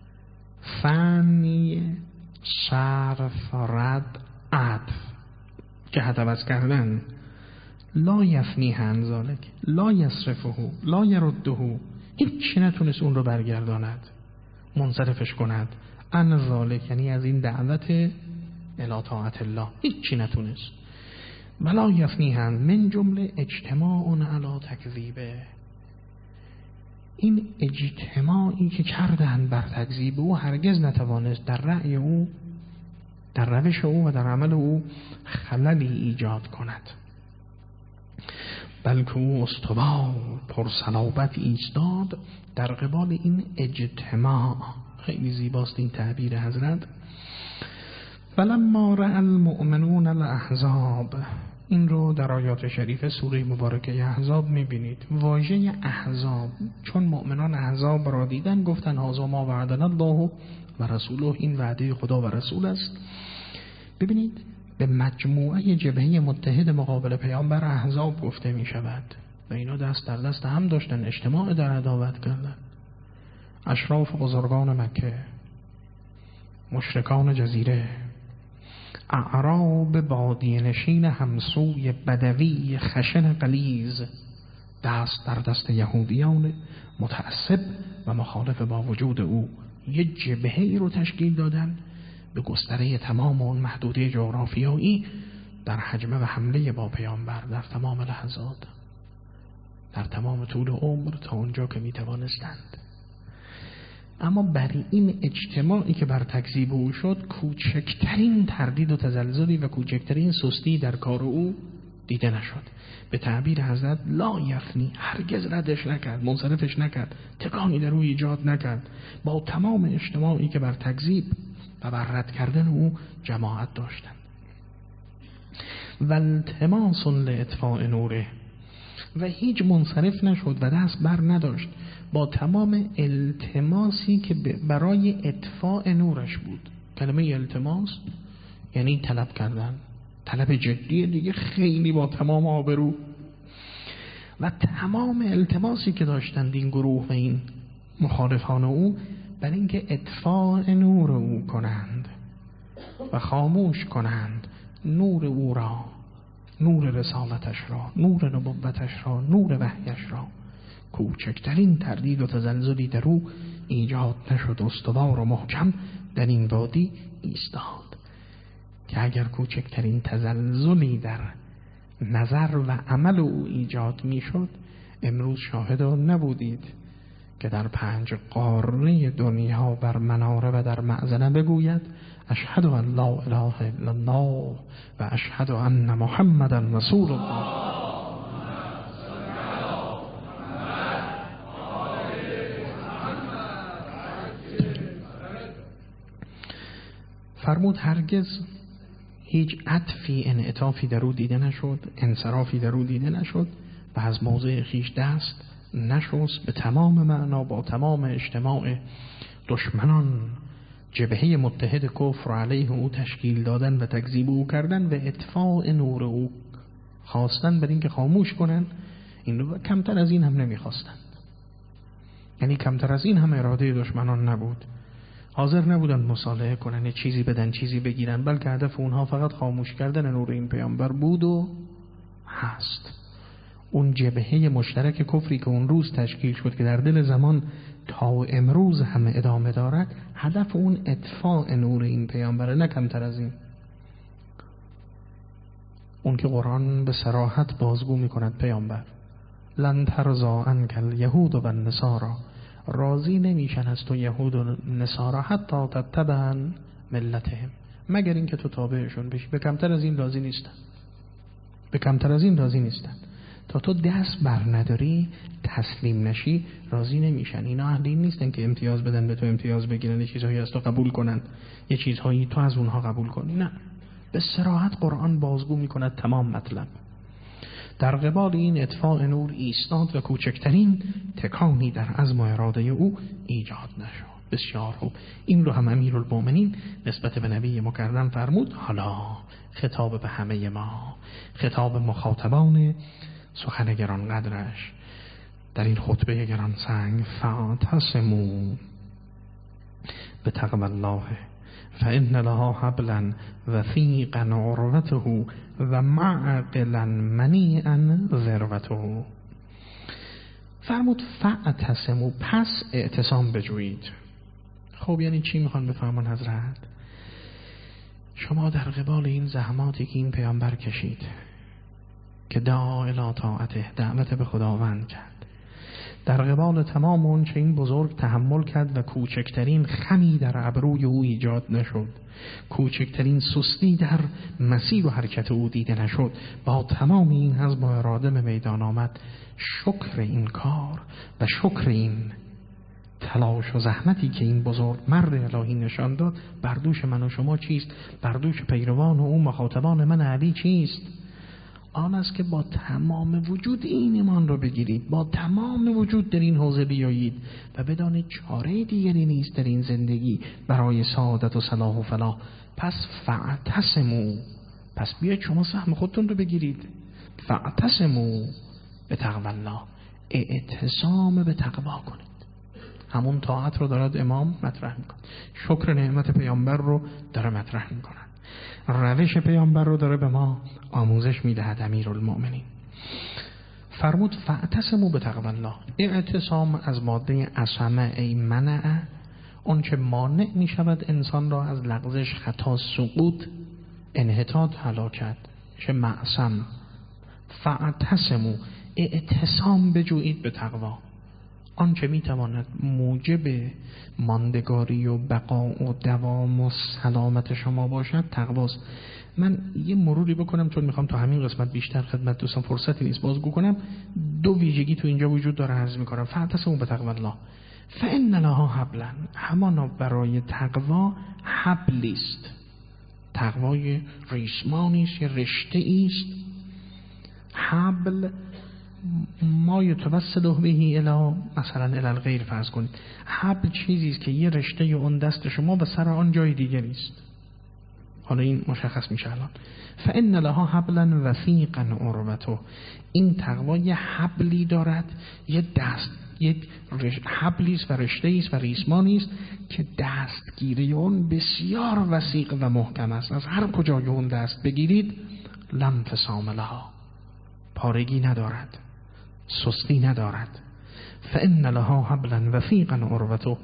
فنی صرف رد عطف جهت عوض کردن. لا یفنیه عن ذلک، لا یصرفه، لا یرده، هیچی نتونست اون رو برگرداند، منصرفش کند. عن ذلک یعنی از این دعوت الی طاعت الله هیچی نتونست. ولا یفنیه عن، من جمله اجتماع علی تکذیبه، این اجتماعی که کردن بر تکذیب او هرگز نتوانست در رأی او در روش او و در عمل او خللی ایجاد کند، بلکه او استوار پرصلابت ایستاد در قبال این اجتماع. خیلی زیباست این تعبیر حضرت. فلما رأى المؤمنون الاحزاب، این رو در آیات شریف سوره مبارکه احزاب میبینید. واژه احزاب، چون مؤمنان احزاب را دیدن گفتن هذا ما وعدنا الله و رسوله، این وعده خدا و رسول است. ببینید به مجموعه جبهه متحد مقابل پیامبر احزاب گفته می شود و اینا دست در دست هم داشتن، اجتماع در عداوت کردن. اشراف بزرگان مکه، مشرکان جزیره، اعراب بادیه نشین همسوی بدوی خشن غلیظ، دست در دست یهودیان متعصب و مخالف با وجود او یه جبهه‌ای رو تشکیل دادن به گستره تمام اون محدوده جغرافیایی در حجمه و حمله با پیامبر در تمام لحظات، در تمام طول عمر تا اونجا که میتوانستند. اما برای این اجتماعی که بر تکذیب او شد کوچکترین تردید و تزلزلی و کوچکترین سستی در کار او دیده نشد. به تعبیر حضرت لا یفنی، هرگز ردش نکرد، منصرفش نکرد، تکانی در او ایجاد نکرد. با تمام اجتماعی که بر تکذیب و بر رد کردن او جماعت داشتند. و التماس لاطفاء نوره، و هیچ منصرف نشد و دست بر نداشت با تمام التماسی که برای اطفاء نورش بود. کلمه التماس یعنی طلب کردن، طلب جدی دیگه، خیلی با تمام آبرو. و تمام التماسی که داشتند این گروه و این مخالفان او برای اینکه اطفاء نور او کنند و خاموش کنند نور او را، نور رسالتش را، نور نبوتش را، نور وحیش را. کوچکترین تردید و تزلزلی در او ایجاد نشد، استوار و محکم در این وادی ایستاد. که اگر کوچکترین تزلزلی در نظر و عمل او ایجاد میشد، امروز شاهد نبودید که در 5 قاره دنیا بر مناره و در معزنه بگوید اشهد ان لا اله الا الله و اشهد ان محمدا رسول الله. فرمود هرگز هیچ عطفی انعطافی در او دیده نشد، انصرافی در او دیده نشد و از موضع خیش دست نشست. به تمام معنا با تمام اجتماع دشمنان جبهه متحد کفر علیه او تشکیل دادن و تکذیب او کردن و اطفاء نور او خواستن برای اینکه خاموش کنن. این رو کمتر از این هم نمیخواستند، یعنی کمتر از این هم اراده دشمنان نبود. حاضر نبودن مصالحه کنن، چیزی بدن چیزی بگیرن، بلکه هدف اونها فقط خاموش کردن نور این پیامبر بود و هست. اون جبهه مشترک کفری که اون روز تشکیل شد که در دل زمان تا امروز هم ادامه دارد، هدف اون اطفاء نور این پیامبره، نه کمتر از این. اون که قرآن به صراحت بازگو میکند پیامبر لن ترضی عنک الیهود و النصارى، راضی نمیشن از تو یهود و نصارا حتی تتبع ملتهم، مگر اینکه تو تابعشون بشی. به کمتر از این راضی نیستن، به کمتر از این راضی نیستن. تا تو دست بر نداری، تسلیم نشی، راضی نمیشن. اینا اهل این نیستن که امتیاز بدن به تو، امتیاز بگیرن، یه چیزهایی از تو قبول کنن، یه چیزهایی تو از اونها قبول کنی. نه، به صراحت قرآن بازگو میکند تمام مطلب. در قبال این اطفاء نور ایستاد و کوچکترین تکانی در عزم و اراده او ایجاد نشد. بسیار خوب. این رو هم امیرالمومنین نسبت به نبی مکرم فرمود. حالا خطاب به همه ما، خطاب مخاطبان سخن گران قدرش در این خطبه گران سنگ: فاعتصموا بتقوی الله فإن لها حبلا وثیقا عروته و معقلا منیعا ذروته. فرمود فاعتصموا، پس اعتصام بجویید. خب یعنی چی میخوان بفهمون حضرت؟ شما در قبال این زحماتی که این پیامبر کشید که دعا الی طاعته، دعوت به خداوند کرد، در قبال تمام اون چه این بزرگ تحمل کرد و کوچکترین خمی در ابروی او ایجاد نشد، کوچکترین سستی در مسیر و حرکت او دیده نشد. با تمام این حزم و اراده به میدان آمد. شکر این کار و شکر این تلاش و زحمتی که این بزرگ مرد الهی نشان داد بر دوش من و شما چیست؟ بر دوش پیروان و او مخاطبان من علی چیست؟ آن است که با تمام وجود این ایمان رو بگیرید، با تمام وجود در این حوزه بیایید و بدانید چاره دیگری نیست در این زندگی برای سعادت و صلاح و فلاح. پس فاعتصموا، پس بیایید شما سهم خودتون رو بگیرید. فاعتصموا به تقوی الله، اعتصام به تقوا کنید. همون طاعت رو دارد امام مطرح میکنه، شکر نعمت پیامبر رو داره مطرح میکنه، روش پیامبر رو داره به ما آموزش میدهد امیرالمؤمنین. فرمود فاعتصموا به تقوی الله. اعتصام از ماده عصمه ای منع، اون چه مانع میشود انسان را از لغزش، خطا، سقوط، انحطاط، هلاکت، چه معصم. فاعتصموا، اعتصام بجویید به تقوا. آنچه میتواند موجب ماندگاری و بقا و دوام و سلامت شما باشد تقواست. من یه مروری بکنم چون میخوام تا همین قسمت بیشتر خدمت دوستان فرصتی نیست بازگو کنم. دو ویژگی تو اینجا وجود داره عرض میکنم. فاعتصموا به تقوی الله فان لها حبلا، همانا برای تقوا حبلی است. تقوای ریسمانی است، یه رشته است. حبل ما یتوسل به الی مثلا الی الغیر فرض کنید. حبل چیزی است که یه رشته اون دست شما و سر آن جای دیگری است. حالا این مشخص میشه الان. فان لها حبلا وثیقا عروته، این تقوا یه حبلی دارد، یه دست، یک حبلی است و رشته است و ریسمانی است که دستگیری اون بسیار وثیق و محکم است. از هر کجای اون دست بگیرید لم انفصام لها، پارگی ندارد، سستی ندارد. فان لها حبلا وثیقا عروته،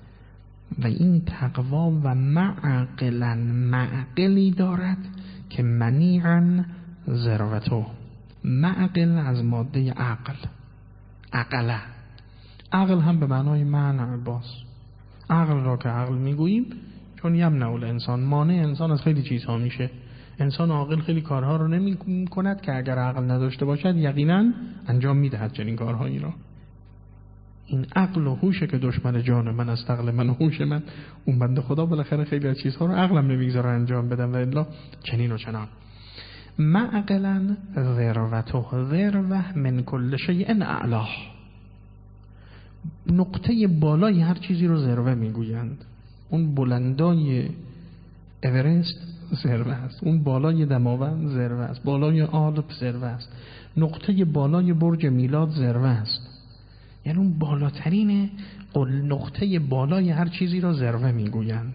و این تقوا و معقلا، معقلی دارد که منیعا ذروته. معقل از ماده عقل، عقله. عقل هم به معنای منع باز. عقل را که عقل میگوییم چون یمنع الانسان، مانع انسان از خیلی چیزها میشه. انسان عاقل خیلی کارها رو نمی کند که اگر عقل نداشته باشد یقینا انجام میدهد چنین کارهایی را. این عقل و هوشه که دشمن جان من است، عقل من و هوش من. اون بنده خدا بالاخره خیلی از چیزها رو عقلم نمیگذاره انجام بدم و الا چنین و چنان. معقلا ذروته، ذروه من کل شیء اعلاه، نقطه بالای هر چیزی رو ذروه میگویند. اون بلندای اورست ذروه است، اون بالای دماوند ذروه است، بالای آلپ ذروه است، نقطه بالای برج میلاد ذروه است. یعنی اون بالاترین نقطه بالای هر چیزی را ذروه میگویند.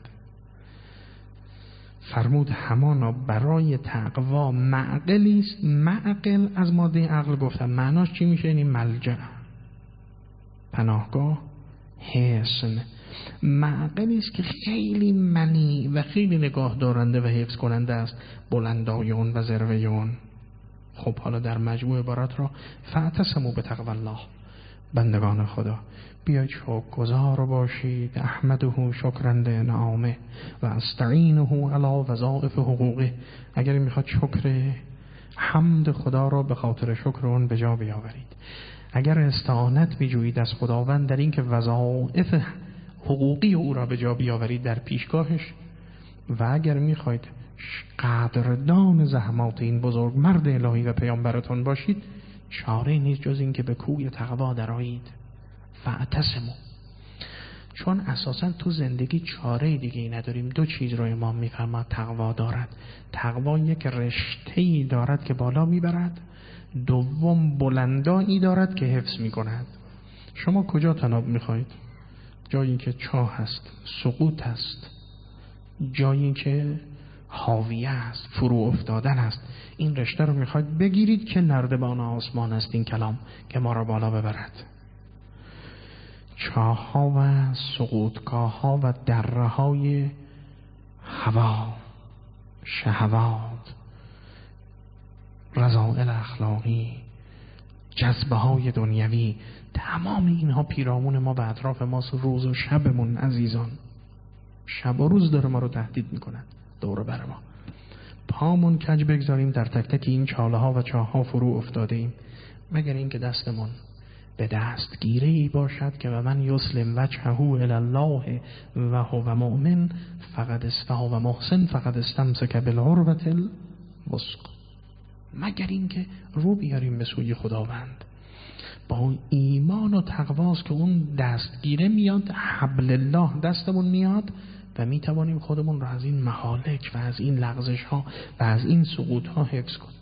فرمود همانا برای تقوا معقلی است. معقل از ماده عقل گفتم، معناش چی میشه؟ یعنی ملجأ، پناهگاه، حصن. معقلی است که خیلی منی و خیلی نگاه دارنده و حفظ کننده است، بلندای اون و ذروه اون. خب حالا در مجموع عبارات را فاعتصموا به تقوی الله، بندگان خدا بیایید شکرگزار باشید، احمده شکرنده انعامه و استعینه علی وظایف حقوقه. اگر میخواد شکر حمد خدا را به خاطر شکر اون به جا بیاورید، اگر استعانت میجویید از خداوند در این که وظایف حقوقی او را به جا بیاورید در پیشگاهش، و اگر میخواید قدردان زحمات این بزرگ مرد الهی و پیامبرتون باشید، چاره نیست جز این که به کوی تقوا درآیید. فاعتصموا. چون اساسا تو زندگی چاره دیگه ای نداریم. دو چیز رو امام میفرماد تقوا دارد. تقوا یک رشته‌ای دارد که بالا میبرد، دوم بلندایی دارد که حفظ میکند. شما کجا تناب میخواید؟ جایی که چاه هست، سقوط هست، جایی که حاویه است، فرو افتادن است. این رشته رو میخواید بگیرید که نردبان آسمان است این کلام که ما را بالا ببرد. چاه ها و سقوطگاه ها و دره های هوا، شهوات، رذائل اخلاقی، جذبه های دنیوی، تمام اینها پیرامون ما به اطراف ماست. روز و شبمون عزیزان، شب و روز داره ما رو تهدید میکنن دور بر ما. پامون کج بگذاریم در تک تک این چاله ها و چاه ها فرو افتاده ایم، مگر اینکه دستمون به دستگیره ای باشد که و من یسلم وجهه الی الله و هو مؤمن و محسن فقد استمسک بالعروة الوثقی. مگر اینکه رو بیاریم به سوی خداوند با ایمان و تقواست که اون دستگیره میاد، حبل الله دستمون میاد و میتوانیم خودمون رو از این مهالک و از این لغزش ها و از این سقوط ها حفظ کنیم.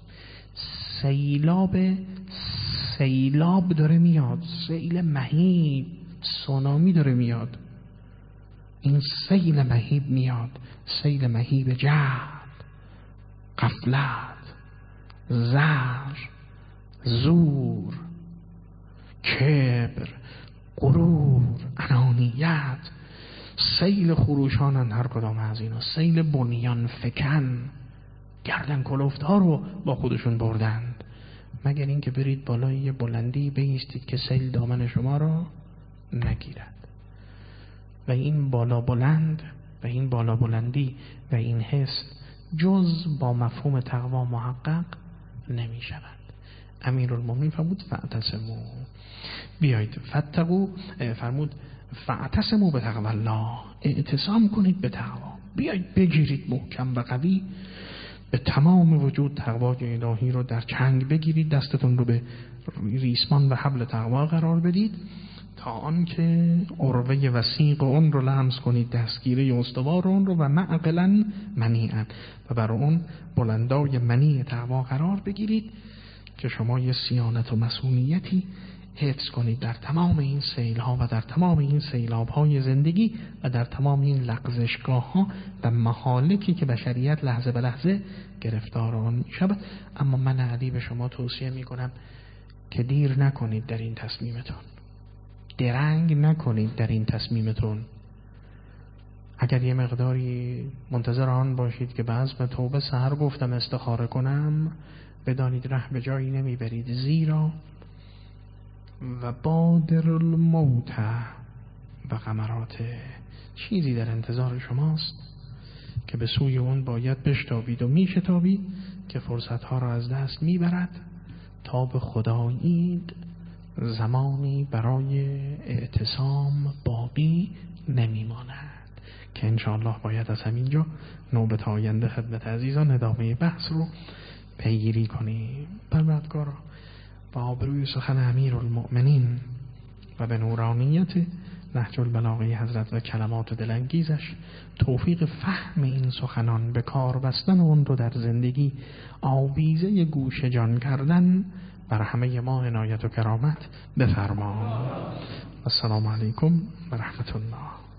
سیلاب داره میاد، سیل مهیب، سونامی داره میاد. این سیل مهیب میاد، سیل مهیب جهل، غفلت، زجر، زور، کبر، غرور، انانیت. سیل خروشانند هر کدام از اینا، سیل بنیان فکن، گردن کلفت ها رو با خودشون بردند. مگر اینکه برید بالای یه بلندی بایستید که سیل دامن شما رو نگیرد. و این بالا بلند و این بالا بلندی و این حس جز با مفهوم تقوا محقق نمی شود. امیرالمومنین فرمود فاعتصموا، بیایید فتقوا، فرمود فاعتصموا به تقوا الله، اعتصام کنید به تقوا، بیایید بگیرید محکم و قوی به تمام وجود تقوای الهی رو در چنگ بگیرید، دستتون رو به ریسمان و حبل تقوا قرار بدید تا آنکه عروه وثیق اون رو لمس کنید، دستگیره استوار اون رو و معقلا منیعا، و بر اون بلندای منیع تقوا قرار بگیرید که شما یه صیانت و مسئولیتی حفظ کنید در تمام این سیل ها و در تمام این سیلاب های زندگی و در تمام این لغزشگاه ها و مهالکی که بشریت لحظه به لحظه گرفتار آن می شود. اما من علی به شما توصیه می کنم که دیر نکنید در این تصمیمتون، درنگ نکنید در این تصمیمتون. اگر یه مقداری منتظر آن باشید که به عزم توبه سحر گفتم استخاره کنم، بدانید ره به جایی نمی برید، زیرا و بادر الموت و غمرات، چیزی در انتظار شماست که به سوی اون باید بشتابید و میشتابید که فرصتها را از دست میبرد تا به خدایید زمانی برای اعتصام باقی نمیماند که انشاءالله باید از همینجا نوبت آینده خدمت عزیزان ادامه بحث رو پیگیری کنیم. پروردگارا با آبروی سخن امیرالمؤمنین و به نورانیت نهج البلاغه حضرت و کلمات دلانگیزش توفیق فهم این سخنان، به کار بستن اون رو در زندگی آویزه گوش جان کردن بر همه ما عنایت و کرامت بفرما. السلام علیکم و رحمت الله.